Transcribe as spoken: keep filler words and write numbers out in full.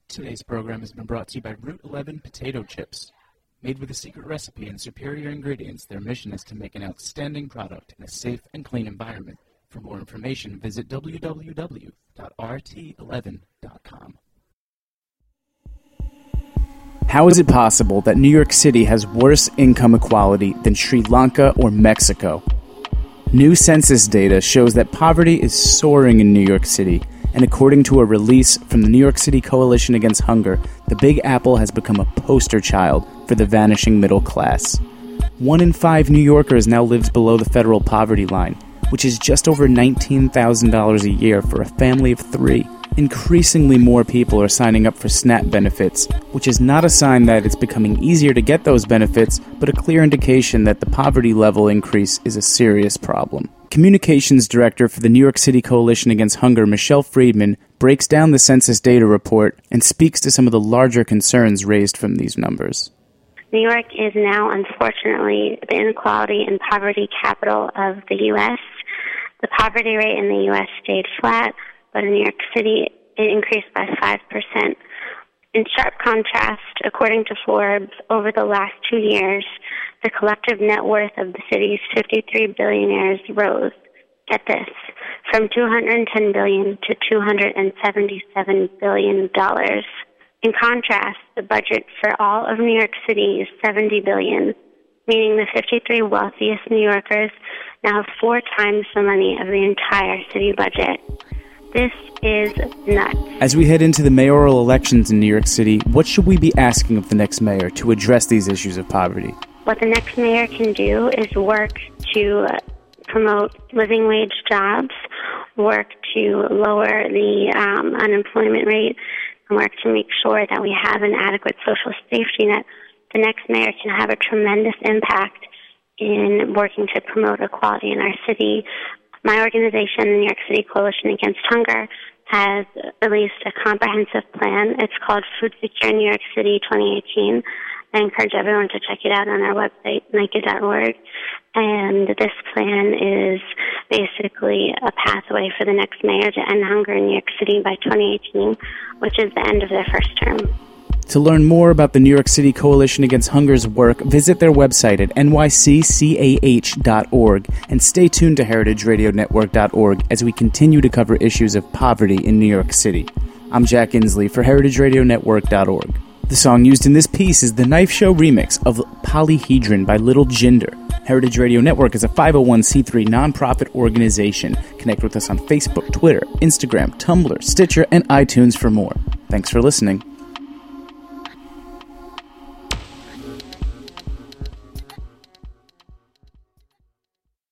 Today's program has been brought to you by Route eleven Potato Chips. Made with a secret recipe and superior ingredients, their mission is to make an outstanding product in a safe and clean environment. For more information, visit w w w dot r t eleven dot com. How is it possible that New York City has worse income equality than Sri Lanka or Mexico? New census data shows that poverty is soaring in New York City, and according to a release from the New York City Coalition Against Hunger, the Big Apple has become a poster child for the vanishing middle class. One in five New Yorkers now lives below the federal poverty line, which is just over nineteen thousand dollars a year for a family of three. Increasingly more people are signing up for SNAP benefits, which is not a sign that it's becoming easier to get those benefits, but a clear indication that the poverty level increase is a serious problem. Communications Director for the New York City Coalition Against Hunger, Michelle Friedman, breaks down the census data report and speaks to some of the larger concerns raised from these numbers. New York is now, unfortunately, the inequality and poverty capital of the U S The poverty rate in the U S stayed flat, but in New York City, it increased by five percent. In sharp contrast, according to Forbes, over the last two years, the collective net worth of the city's fifty-three billionaires rose, get this, from two hundred ten billion dollars to two hundred seventy-seven billion dollars. In contrast, the budget for all of New York City is seventy billion dollars, meaning the fifty-three wealthiest New Yorkers now have four times the money of the entire city budget. This is nuts. As we head into the mayoral elections in New York City, what should we be asking of the next mayor to address these issues of poverty? What the next mayor can do is work to uh, promote living wage jobs, work to lower the um, unemployment rate, and work to make sure that we have an adequate social safety net. The next mayor can have a tremendous impact in working to promote equality in our city. My organization, the New York City Coalition Against Hunger, has released a comprehensive plan. It's called Food Secure New York City twenty eighteen. I encourage everyone to check it out on our website, Nika dot org. And this plan is basically a pathway for the next mayor to end hunger in New York City by twenty eighteen, which is the end of their first term. To learn more about the New York City Coalition Against Hunger's work, visit their website at n y c c a h dot org and stay tuned to heritage radio network dot org as we continue to cover issues of poverty in New York City. I'm Jack Inslee for heritage radio network dot org. The song used in this piece is the Knife Show remix of Polyhedron by Little Jinder. Heritage Radio Network is a five oh one c three nonprofit organization. Connect with us on Facebook, Twitter, Instagram, Tumblr, Stitcher, and iTunes for more. Thanks for listening.